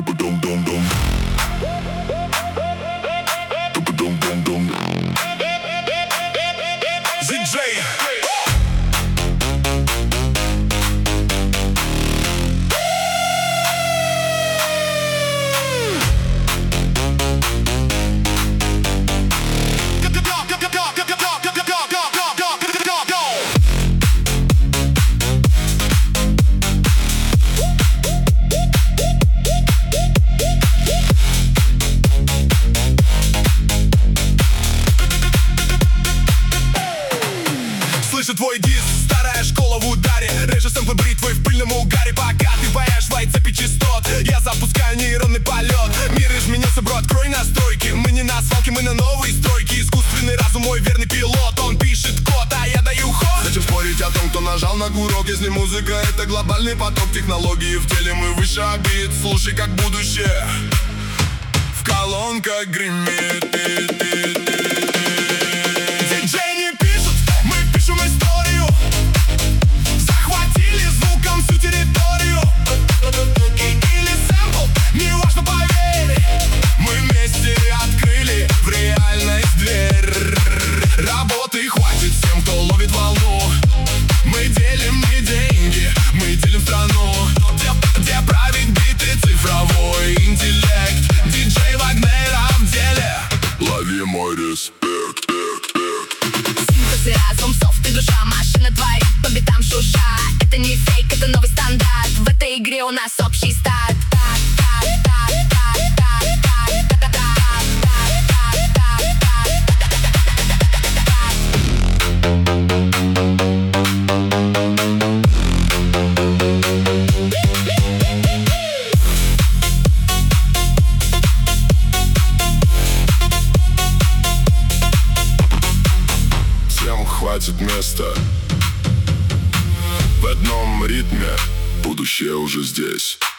Слышу твой диск, старая школа в ударе. Режет сэмплы бритвой в пыльном угаре. Пока ты паешь в цепи частот, я запускаю нейронный полет. Мир изменился, бро, открой настройки. Мы не на свалке, мы на новой стройке. Искусственный разум, мой верный пилот. Он пишет код, а я даю ход. Зачем спорить о том, кто нажал на курок, если музыка — это глобальный поток технологий. В теле мы выше обид, слушай, как будущее в колонках гремит. Работы хватит всем, кто ловит волну. Мы делим не деньги, мы делим страну, где правит биты цифровой интеллект. Диджей Вагнера в деле. Лови мой респект. Синтез и разум, софт и душа, машина твоя по битам шуша. Это не фейк, это новый стандарт. В этой игре у нас общий старт. Хватит места в одном ритме, будущее уже здесь.